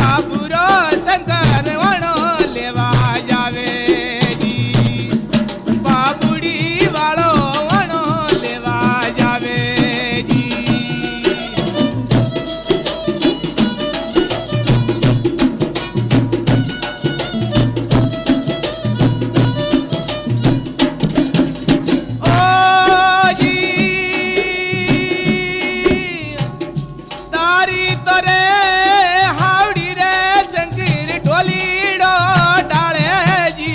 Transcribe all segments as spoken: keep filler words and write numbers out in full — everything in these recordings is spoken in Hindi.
बाबूरो शंकर वणो लेवा जावे जी बाबूड़ी वालो वणो लेवा जावे जी। ओ जी तारी तोरे हावड़ी रे शंकर ढोलीड़ो डाले जी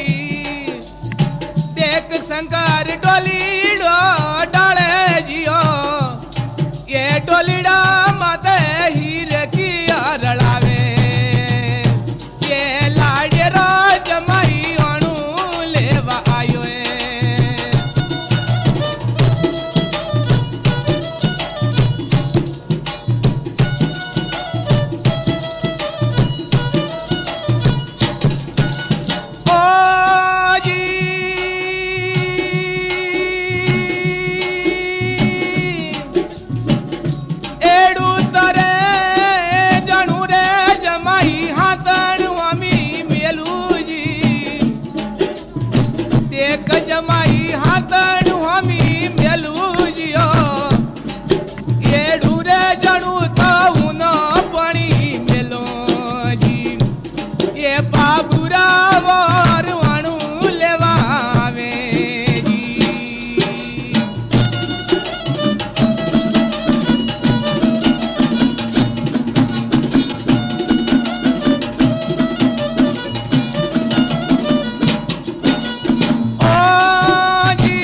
देख शंकर ढोलीड़ो डाले जियो ये ढोलीड़ा माते हीर की रड़ावे ये लाड़ेरो जमाई अणु लेवा आयो है। ओ जी एडू तरे जणू रे जमाई हाथण वामी मेलू जी देख जमाई हाथण वामी मेलू जियो एडू रे जणू तो उनो पानी मेलो जी ये बाबूरा वर वाणु लेवा आवे जी। ओ जी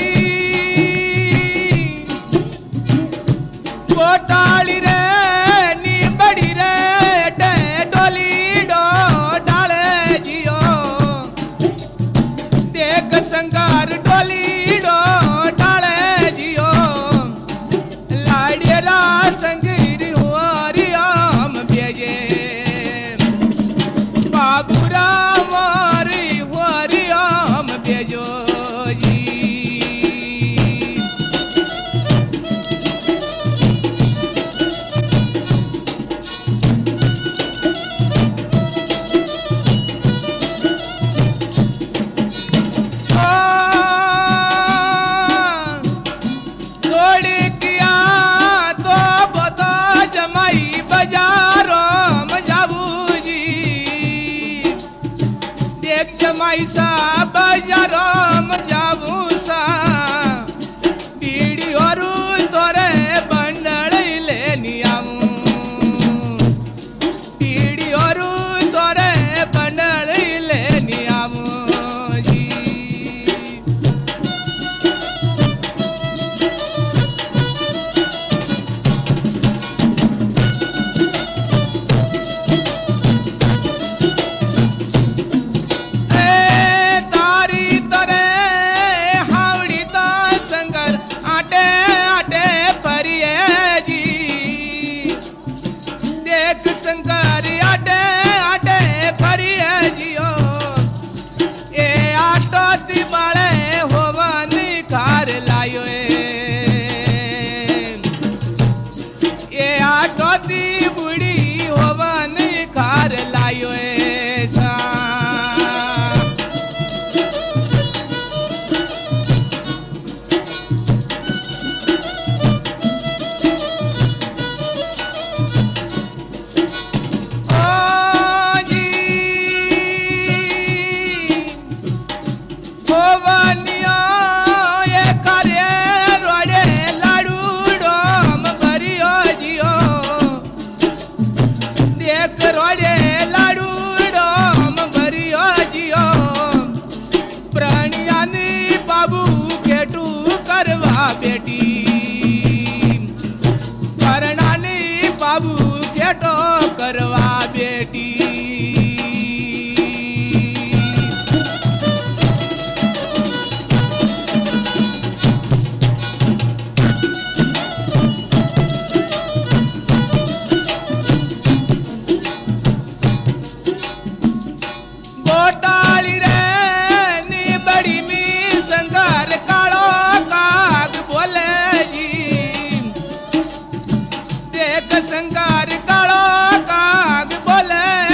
कोटाली रे नी बड़ी रे टे डोली डो डाले जियो देख शंकर डोली डो डाले जियो लाड़ेरा शंकर हरियाम भेजे बाबूरा मोरी हरियाम भेजो जी। तोड़ी किया तो बता जमाई बाजारों में जाबू जी देख जमाई सा बाजारों में जाबू सा बीड़ी और तोरे बंडल लेनी आऊं बीड़ी और तोरे बंडल लेनी आऊं जी। ए तारी तरे हावड़ी तो शंकर आटे आटे फरिए जी देख शंकर आटे आटे फरिए जियो ए आटो दिबाले होवन कार लायो ए आटो दी बुड़ी होवन कार लायो ए सा। ओ जी भवानिया ये करे रोड़े लाडू डोम भरियो जियो देख रोड़े लाडू डोम भरियो जियो प्राणियानी बाबू केटू करवा बेटी करणानी बाबू केटो करवा बेटी। कोटाली रे नी बड़ी मी शंकर कालो काग बोले जी देख शंकर कालो काग बोले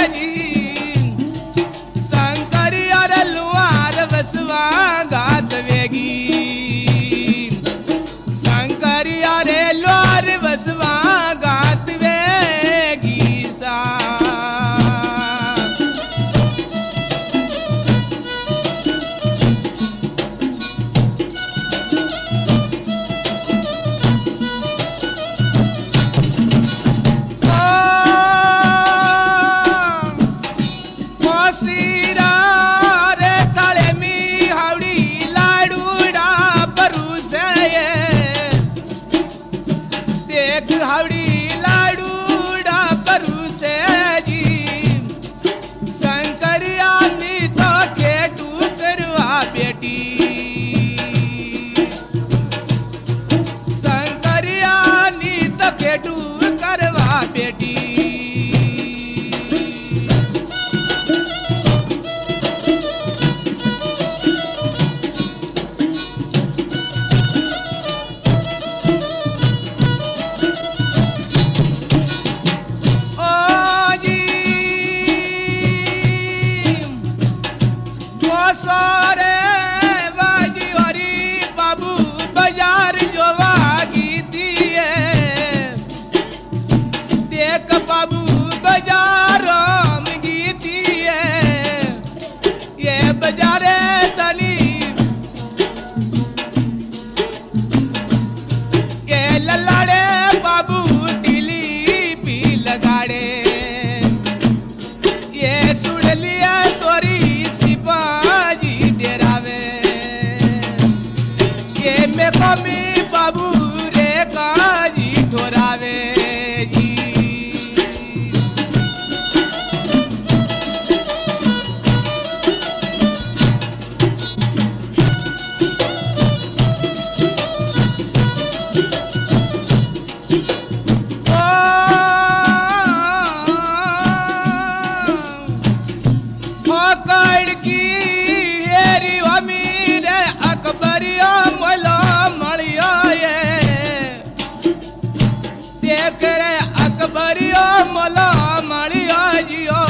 अकबरिया मोला मलिया ये देख रे अकबरिया मोला मलिया जियो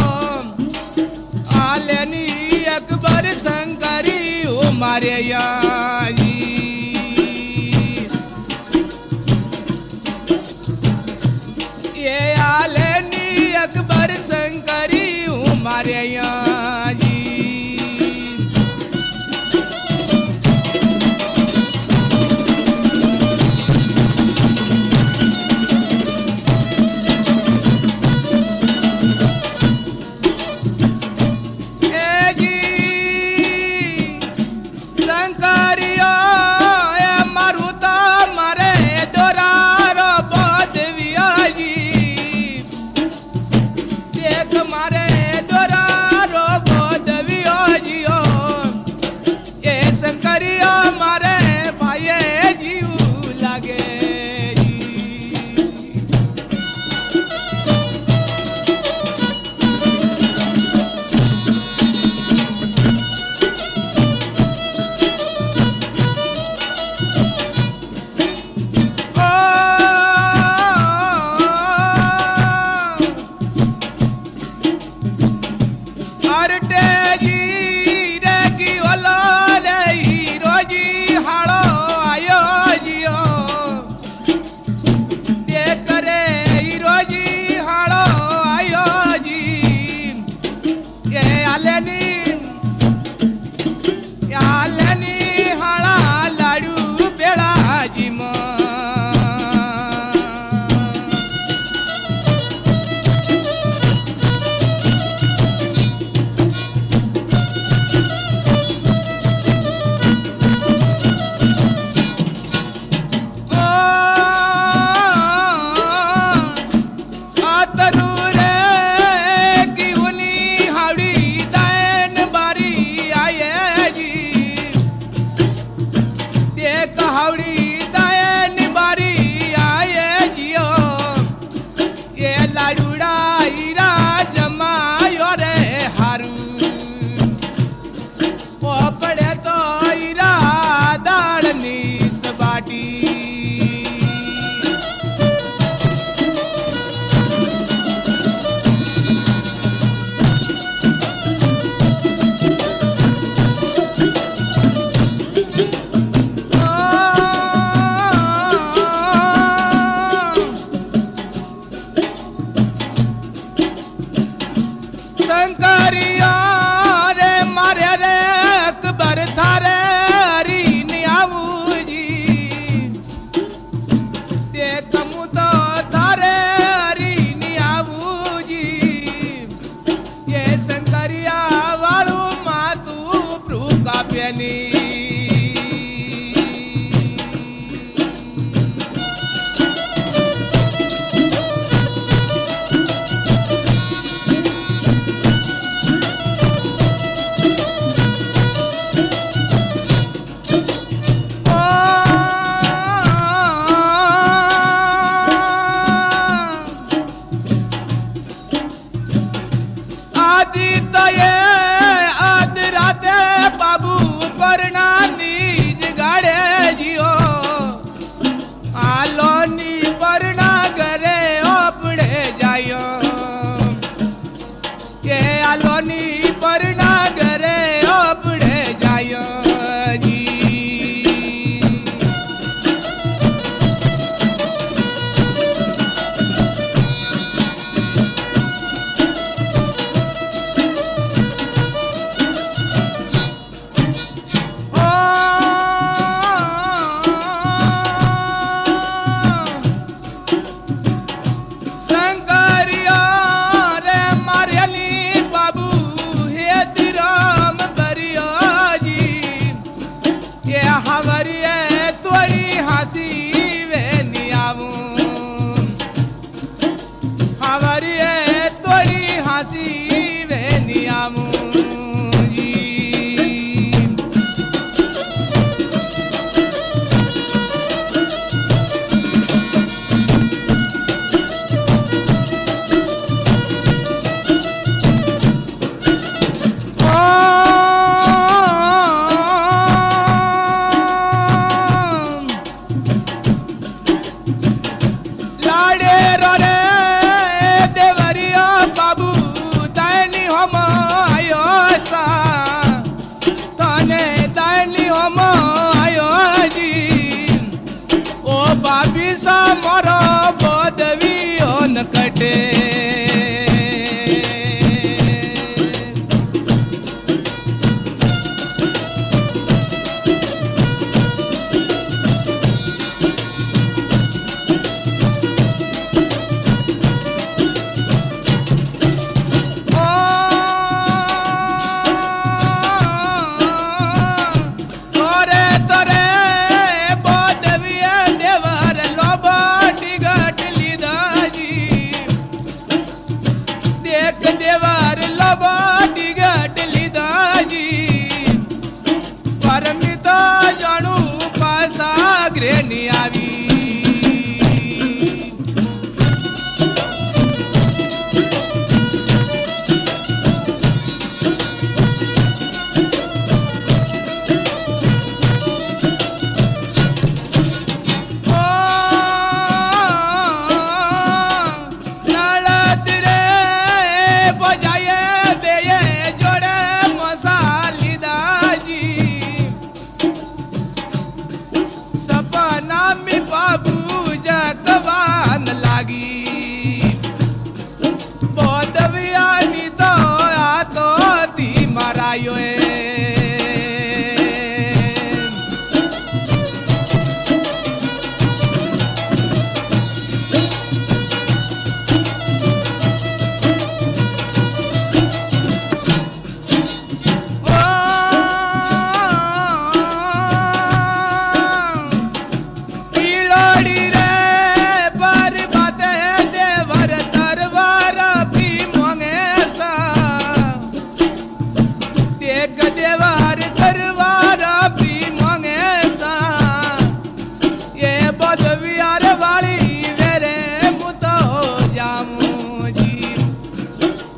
आलेनी अकबर शंकरी ओ मारे जी ये आलेनी अकबर शंकरी ओ मारे जी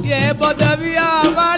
ये बदविया